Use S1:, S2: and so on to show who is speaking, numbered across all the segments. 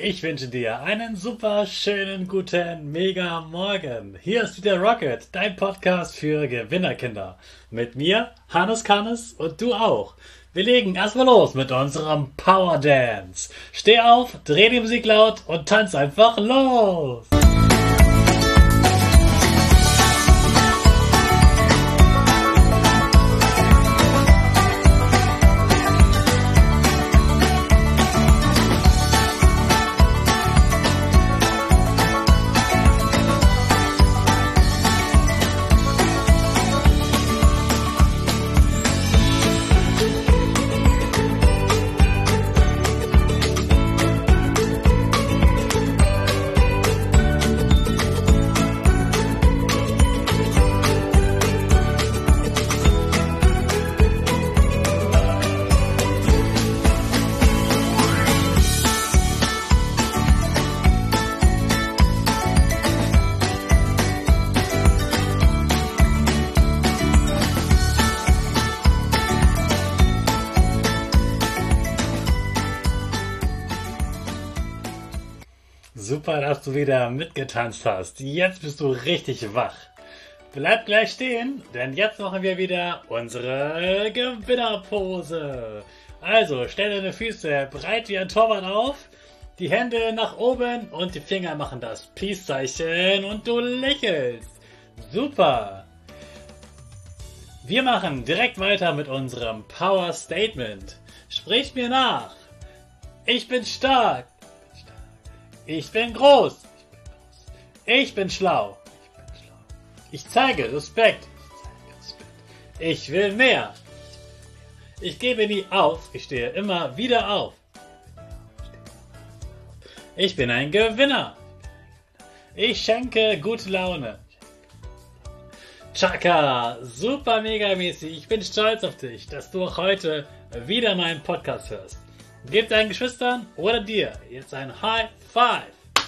S1: Ich wünsche dir einen super schönen guten Mega Morgen. Hier ist wieder Rocket, dein Podcast für Gewinnerkinder. Mit mir, Hannes Kannes und du auch. Wir legen erstmal los mit unserem Power Dance. Steh auf, dreh die Musik laut und tanz einfach los. Super, dass du wieder mitgetanzt hast. Jetzt bist du richtig wach. Bleib gleich stehen, denn jetzt machen wir wieder unsere Gewinnerpose. Also, stell deine Füße breit wie ein Torwart auf, die Hände nach oben und die Finger machen das Peace-Zeichen und du lächelst. Super. Wir machen direkt weiter mit unserem Power Statement. Sprich mir nach. Ich bin stark. Ich bin groß. Ich bin schlau. Ich zeige Respekt. Ich will mehr. Ich gebe nie auf. Ich stehe immer wieder auf. Ich bin ein Gewinner. Ich schenke gute Laune. Chaka, super mega mäßig. Ich bin stolz auf dich, dass du auch heute wieder meinen Podcast hörst. Gib deinen Geschwistern oder dir jetzt ein High Five.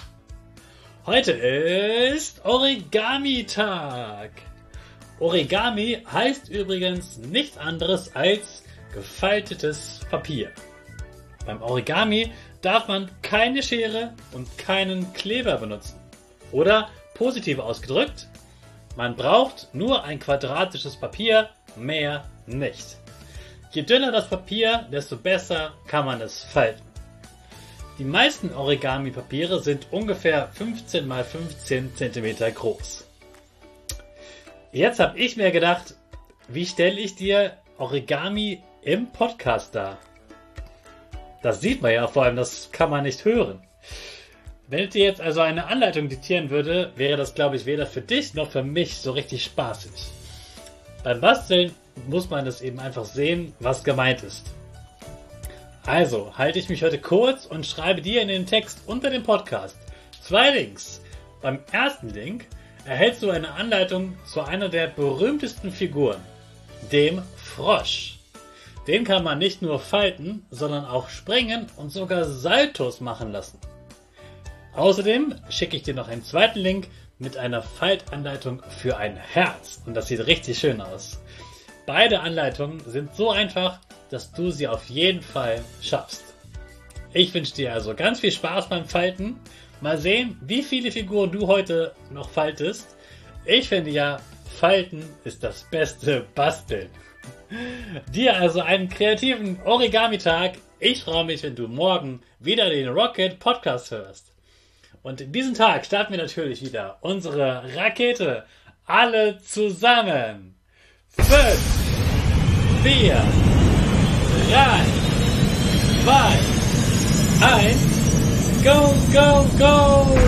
S1: Heute ist Origami-Tag. Origami heißt übrigens nichts anderes als gefaltetes Papier. Beim Origami darf man keine Schere und keinen Kleber benutzen. Oder positiv ausgedrückt, man braucht nur ein quadratisches Papier, mehr nicht. Je dünner das Papier, desto besser kann man es falten. Die meisten Origami-Papiere sind ungefähr 15 x 15 cm groß. Jetzt habe ich mir gedacht, wie stelle ich dir Origami im Podcast dar? Das sieht man ja, vor allem das kann man nicht hören. Wenn ich dir jetzt also eine Anleitung diktieren würde, wäre das, glaube ich, weder für dich noch für mich so richtig spaßig. Beim Basteln muss man es eben einfach sehen, was gemeint ist. Also halte ich mich heute kurz und schreibe dir in den Text unter dem Podcast 2 Links. Beim ersten Link erhältst du eine Anleitung zu einer der berühmtesten Figuren, dem Frosch. Den kann man nicht nur falten, sondern auch springen und sogar Saltos machen lassen. Außerdem schicke ich dir noch einen zweiten Link mit einer Faltanleitung für ein Herz. Und das sieht richtig schön aus. Beide Anleitungen sind so einfach, dass du sie auf jeden Fall schaffst. Ich wünsche dir also ganz viel Spaß beim Falten. Mal sehen, wie viele Figuren du heute noch faltest. Ich finde ja, Falten ist das beste Basteln. Dir also einen kreativen Origami-Tag. Ich freue mich, wenn du morgen wieder den Rocket Podcast hörst. Und in diesem Tag starten wir natürlich wieder unsere Rakete. Alle zusammen. 5, 4, 3, 2, 1, go, go, go!